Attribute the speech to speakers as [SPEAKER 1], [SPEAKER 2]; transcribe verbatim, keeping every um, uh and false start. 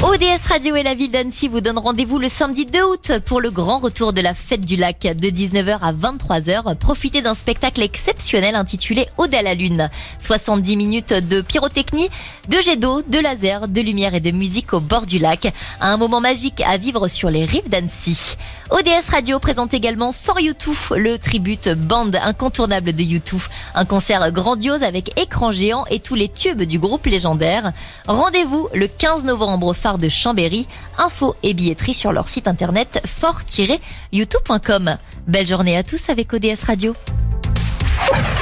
[SPEAKER 1] O D S Radio et la ville d'Annecy vous donnent rendez-vous le samedi deux août pour le grand retour de la fête du lac de dix-neuf heures à vingt-trois heures. Profitez d'un spectacle exceptionnel intitulé Ode à la Lune. soixante-dix minutes de pyrotechnie, de jets d'eau, de laser, de lumière et de musique au bord du lac. Un moment magique à vivre sur les rives d'Annecy. O D S Radio présente également For You Two, le tribute bande incontournable de U deux. Un concert grandiose avec écran géant et tous les tubes du groupe légendaire. Rendez-vous le quinze novembre au phare de Chambéry. Infos et billetterie sur leur site internet for tiret you two point com. Belle journée à tous avec O D S Radio.